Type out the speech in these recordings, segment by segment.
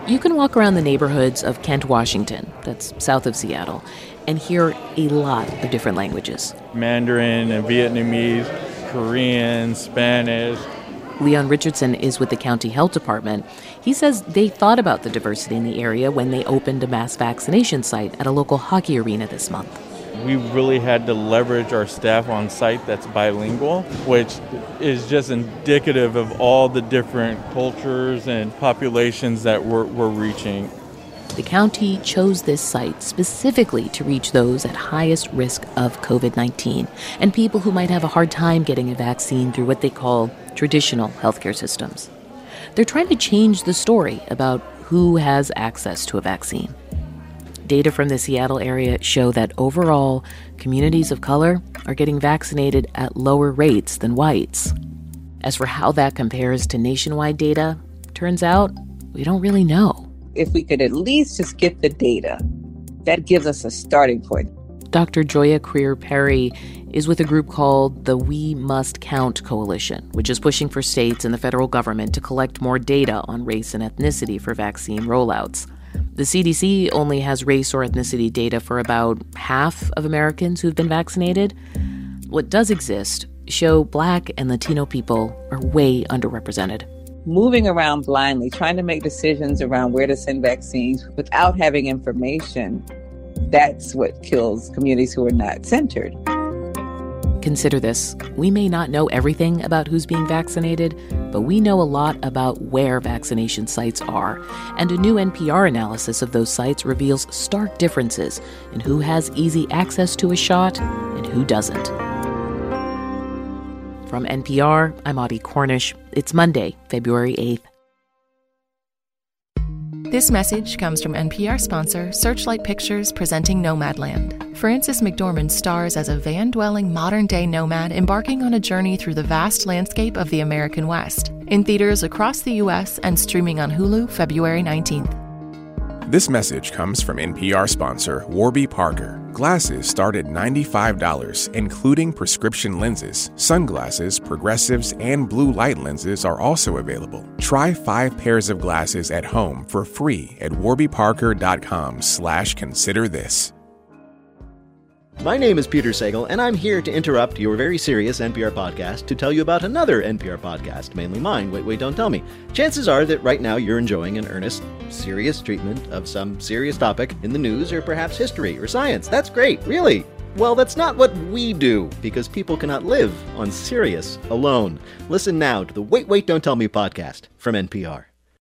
You can walk around the neighborhoods of Kent, Washington, that's south of Seattle, and hear a lot of different languages. Mandarin and Vietnamese, Korean, Spanish. Leon Richardson is with the county health department. He says they thought about the diversity in the area when they opened a mass vaccination site at a local hockey arena this month. We really had to leverage our staff on site that's bilingual, which is just indicative of all the different cultures and populations that we're reaching. The county chose this site specifically to reach those at highest risk of COVID-19 and people who might have a hard time getting a vaccine through what they call traditional healthcare systems. They're trying to change the story about who has access to a vaccine. Data from the Seattle area show that overall, communities of color are getting vaccinated at lower rates than whites. As for how that compares to nationwide data, turns out we don't really know. If we could at least just get the data, that gives us a starting point. Dr. Joya Creer-Perry is with a group called the We Must Count Coalition, which is pushing for states and the federal government to collect more data on race and ethnicity for vaccine rollouts. The CDC only has race or ethnicity data for about half of Americans who've been vaccinated. What does exist show Black and Latino people are way underrepresented. Moving around blindly, trying to make decisions around where to send vaccines without having information, that's what kills communities who are not centered. Consider this. We may not know everything about who's being vaccinated, but we know a lot about where vaccination sites are. And a new NPR analysis of those sites reveals stark differences in who has easy access to a shot and who doesn't. From NPR, I'm Audie Cornish. It's Monday, February 8th. This message comes from NPR sponsor Searchlight Pictures presenting Nomadland. Frances McDormand stars as a van-dwelling modern-day nomad embarking on a journey through the vast landscape of the American West. In theaters across the U.S. and streaming on Hulu February 19th. This message comes from NPR sponsor Warby Parker. Glasses start at $95, including prescription lenses. Sunglasses, progressives, and blue light lenses are also available. Try 5 pairs of glasses at home for free at warbyparker.com/considerthis. My name is Peter Sagal, and I'm here to interrupt your very serious NPR podcast to tell you about another NPR podcast, mainly mine, Wait, Don't Tell Me. Chances are that right now you're enjoying an earnest, serious treatment of some serious topic in the news or perhaps history or science. That's great, really. Well, that's not what we do, because people cannot live on Sirius alone. Listen now to the Wait, Don't Tell Me podcast from NPR.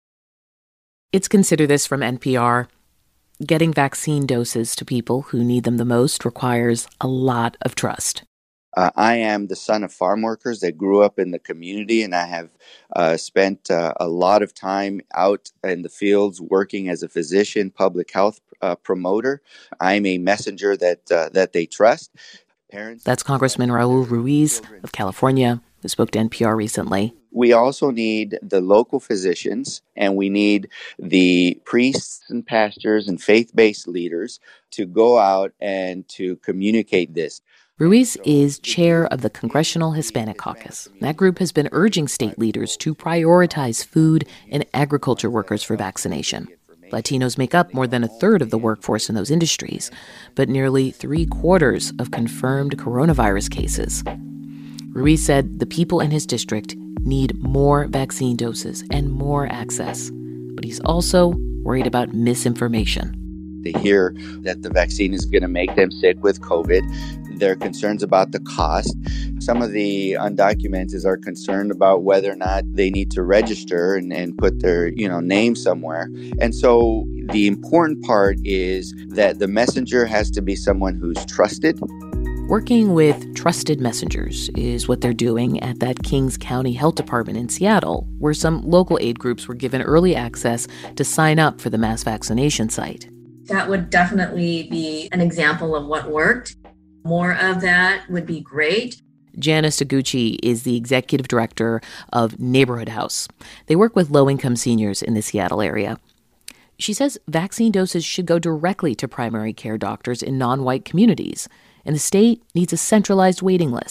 It's Consider This from NPR. Getting vaccine doses to people who need them the most requires a lot of trust. I am the son of farm workers that grew up in the community, and I have spent a lot of time out in the fields working as a physician, public health promoter. I'm a messenger that they trust. That's Congressman Raul Ruiz of California, who spoke to NPR recently. We also need the local physicians, and we need the priests and pastors and faith-based leaders to go out and to communicate this. Ruiz is chair of the Congressional Hispanic Caucus. That group has been urging state leaders to prioritize food and agriculture workers for vaccination. Latinos make up more than a third of the workforce in those industries, but nearly 3/4 of confirmed coronavirus cases. Ruiz said the people in his district need more vaccine doses and more access, but he's also worried about misinformation. They hear that the vaccine is going to make them sick with COVID. There are concerns about the cost. Some of the undocumented are concerned about whether or not they need to register and put their name somewhere. And so the important part is that the messenger has to be someone who's trusted. Working with trusted messengers is what they're doing at that Kings County Health Department in Seattle, where some local aid groups were given early access to sign up for the mass vaccination site. That would definitely be an example of what worked. More of that would be great. Janice Taguchi is the executive director of Neighborhood House. They work with low-income seniors in the Seattle area. She says vaccine doses should go directly to primary care doctors in non-white communities, and the state needs a centralized waiting list.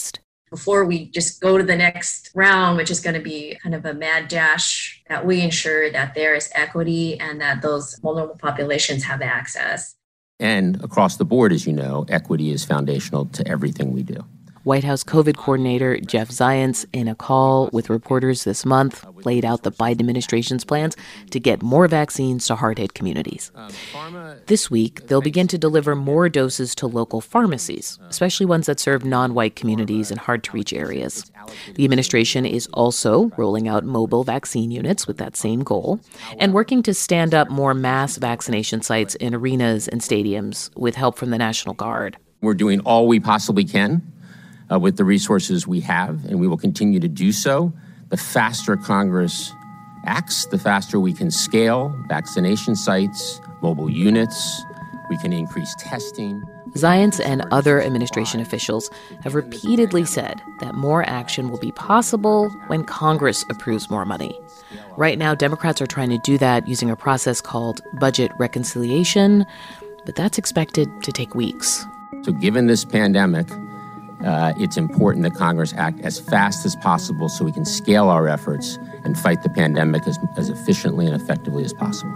before we just go to the next round, which is going to be kind of a mad dash, that we ensure that there is equity and that those vulnerable populations have access. And across the board, as you know, equity is foundational to everything we do. White House COVID coordinator Jeff Zients, in a call with reporters this month, laid out the Biden administration's plans to get more vaccines to hard-hit communities. This week, they'll begin to deliver more doses to local pharmacies, especially ones that serve non-white communities in hard-to-reach areas. The administration is also rolling out mobile vaccine units with that same goal and working to stand up more mass vaccination sites in arenas and stadiums with help from the National Guard. We're doing all we possibly can with the resources we have, and we will continue to do so. The faster Congress acts, the faster we can scale vaccination sites, mobile units, we can increase testing. Zients and other administration officials have repeatedly said that more action will be possible when Congress approves more money. Right now, Democrats are trying to do that using a process called budget reconciliation, but that's expected to take weeks. So given this pandemic, it's important that Congress act as fast as possible so we can scale our efforts and fight the pandemic as efficiently and effectively as possible.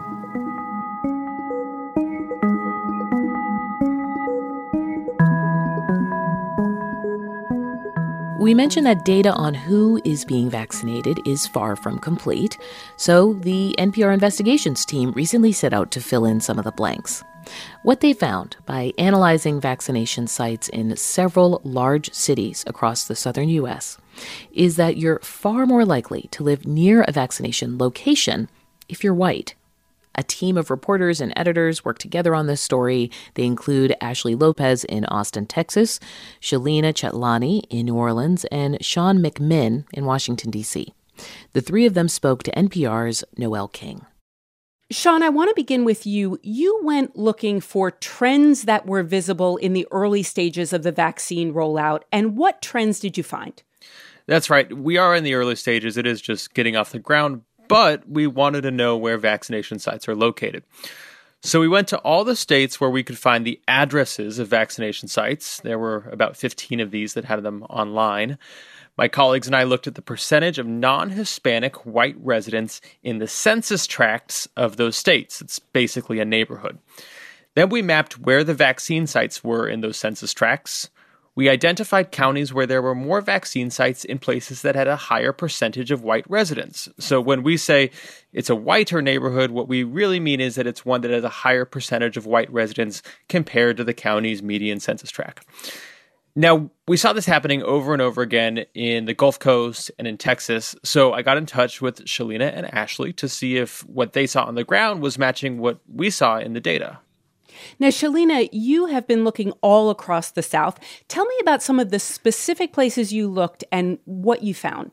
We mentioned that data on who is being vaccinated is far from complete, so the NPR investigations team recently set out to fill in some of the blanks. What they found by analyzing vaccination sites in several large cities across the southern U.S. is that you're far more likely to live near a vaccination location if you're white. A team of reporters and editors worked together on this story. They include Ashley Lopez in Austin, Texas, Shalina Chatlani in New Orleans, and Sean McMinn in Washington, D.C. The three of them spoke to NPR's Noel King. Sean, I want to begin with you. You went looking for trends that were visible in the early stages of the vaccine rollout. And what trends did you find? That's right. We are in the early stages. It is just getting off the ground, but we wanted to know where vaccination sites are located. So we went to all the states where we could find the addresses of vaccination sites. There were about 15 of these that had them online. My colleagues and I looked at the percentage of non-Hispanic white residents in the census tracts of those states. It's basically a neighborhood. Then we mapped where the vaccine sites were in those census tracts. We identified counties where there were more vaccine sites in places that had a higher percentage of white residents. So when we say it's a whiter neighborhood, what we really mean is that it's one that has a higher percentage of white residents compared to the county's median census tract. Now, we saw this happening over and over again in the Gulf Coast and in Texas, so I got in touch with Shalina and Ashley to see if what they saw on the ground was matching what we saw in the data. Now, Shalina, you have been looking all across the South. Tell me about some of the specific places you looked and what you found.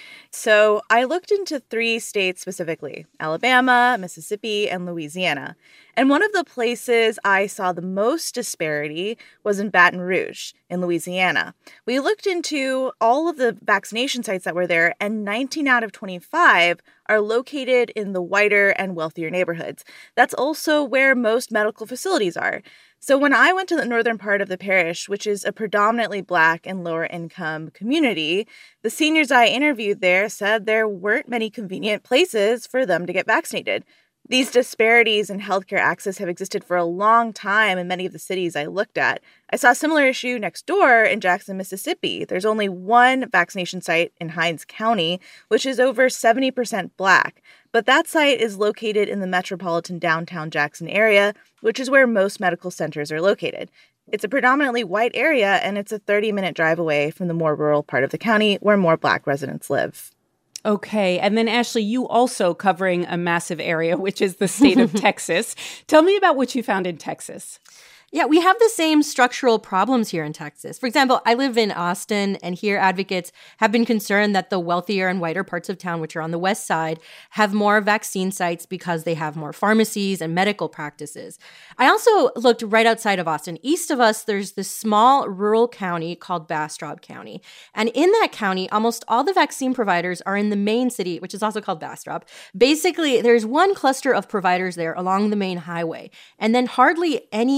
So I looked into 3 states specifically, Alabama, Mississippi, and Louisiana. And one of the places I saw the most disparity was in Baton Rouge in Louisiana. We looked into all of the vaccination sites that were there, and 19 out of 25 are located in the whiter and wealthier neighborhoods. That's also where most medical facilities are. So when I went to the northern part of the parish, which is a predominantly Black and lower income community, the seniors I interviewed there said there weren't many convenient places for them to get vaccinated. These disparities in healthcare access have existed for a long time in many of the cities I looked at. I saw a similar issue next door in Jackson, Mississippi. There's only one vaccination site in Hinds County, which is over 70% Black. But that site is located in the metropolitan downtown Jackson area, which is where most medical centers are located. It's a predominantly white area, and it's a 30-minute drive away from the more rural part of the county where more Black residents live. Okay. And then, Ashley, you also covering a massive area, which is the state of Texas. Tell me about what you found in Texas. Yeah, we have the same structural problems here in Texas. For example, I live in Austin, and here advocates have been concerned that the wealthier and whiter parts of town, which are on the west side, have more vaccine sites because they have more pharmacies and medical practices. I also looked right outside of Austin. East of us, there's this small rural county called Bastrop County. And in that county, almost all the vaccine providers are in the main city, which is also called Bastrop. Basically, there's one cluster of providers there along the main highway, and then hardly any other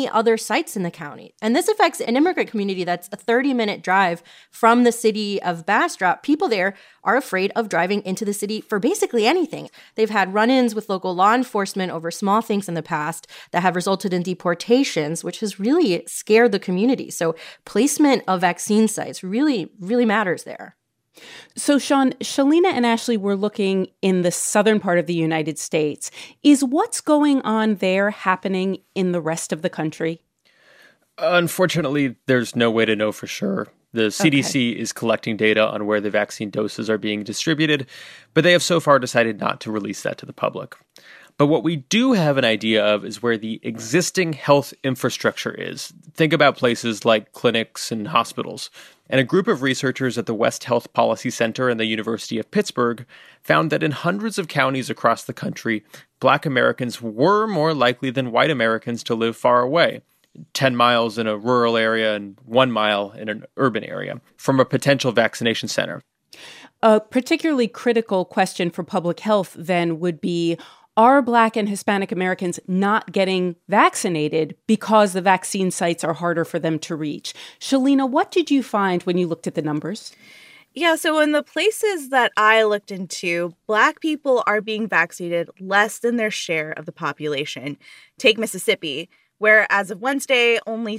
sites in the county. And this affects an immigrant community that's a 30-minute drive from the city of Bastrop. People there are afraid of driving into the city for basically anything. They've had run-ins with local law enforcement over small things in the past that have resulted in deportations, which has really scared the community. So placement of vaccine sites really, really matters there. So, Sean, Shalina and Ashley were looking in the southern part of the United States. Is what's going on there happening in the rest of the country? Unfortunately, there's no way to know for sure. The CDC is collecting data on where the vaccine doses are being distributed, but they have so far decided not to release that to the public. But what we do have an idea of is where the existing health infrastructure is. Think about places like clinics and hospitals. And a group of researchers at the West Health Policy Center and the University of Pittsburgh found that in hundreds of counties across the country, Black Americans were more likely than white Americans to live far away, 10 miles in a rural area and 1 mile in an urban area, from a potential vaccination center. A particularly critical question for public health then would be, are Black and Hispanic Americans not getting vaccinated because the vaccine sites are harder for them to reach? Shalina, what did you find when you looked at the numbers? Yeah, so in the places that I looked into, Black people are being vaccinated less than their share of the population. Take Mississippi, where as of Wednesday, only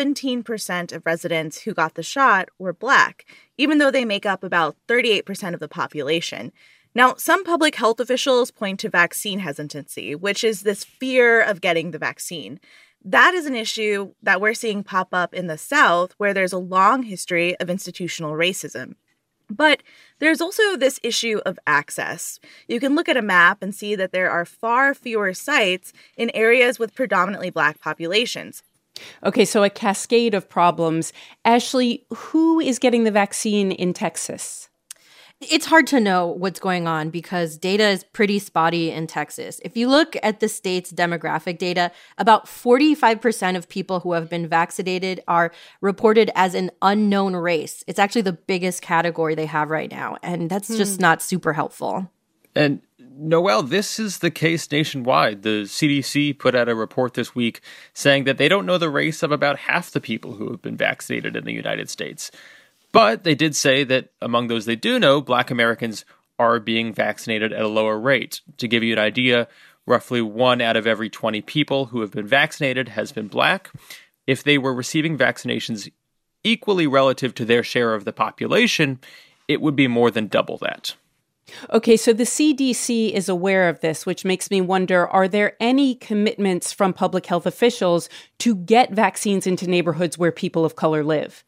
17% of residents who got the shot were Black, even though they make up about 38% of the population. Now, some public health officials point to vaccine hesitancy, which is this fear of getting the vaccine. That is an issue that we're seeing pop up in the South, where there's a long history of institutional racism. But there's also this issue of access. You can look at a map and see that there are far fewer sites in areas with predominantly Black populations. Okay, so a cascade of problems. Ashley, who is getting the vaccine in Texas? It's hard to know what's going on because data is pretty spotty in Texas. If you look at the state's demographic data, about 45% of people who have been vaccinated are reported as an unknown race. It's actually the biggest category they have right now, and that's just not super helpful. And Noelle, this is the case nationwide. The CDC put out a report this week saying that they don't know the race of about half the people who have been vaccinated in the United States. But they did say that among those they do know, Black Americans are being vaccinated at a lower rate. To give you an idea, roughly 1 out of every 20 people who have been vaccinated has been Black. If they were receiving vaccinations equally relative to their share of the population, it would be more than double that. Okay, so the CDC is aware of this, which makes me wonder, are there any commitments from public health officials to get vaccines into neighborhoods where people of color live?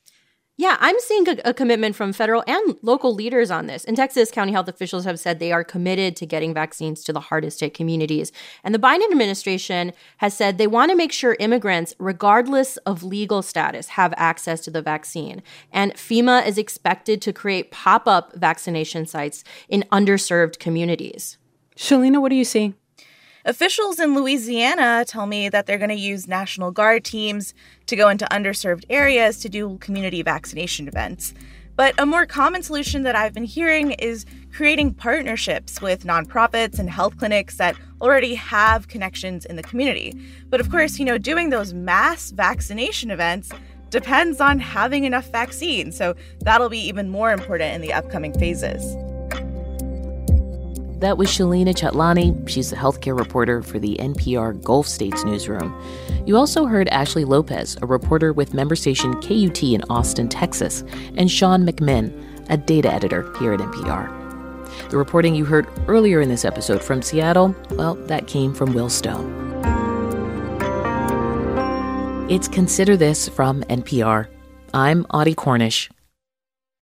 Yeah, I'm seeing a commitment from federal and local leaders on this. In Texas, county health officials have said they are committed to getting vaccines to the hardest hit communities. And the Biden administration has said they want to make sure immigrants, regardless of legal status, have access to the vaccine. And FEMA is expected to create pop-up vaccination sites in underserved communities. Shalina, what are you seeing? Officials in Louisiana tell me that they're going to use National Guard teams to go into underserved areas to do community vaccination events. But a more common solution that I've been hearing is creating partnerships with nonprofits and health clinics that already have connections in the community. But of course, doing those mass vaccination events depends on having enough vaccines. So that'll be even more important in the upcoming phases. That was Shalina Chatlani. She's a healthcare reporter for the NPR Gulf States newsroom. You also heard Ashley Lopez, a reporter with member station KUT in Austin, Texas, and Sean McMinn, a data editor here at NPR. The reporting you heard earlier in this episode from Seattle, well, that came from Will Stone. It's Consider This from NPR. I'm Audie Cornish.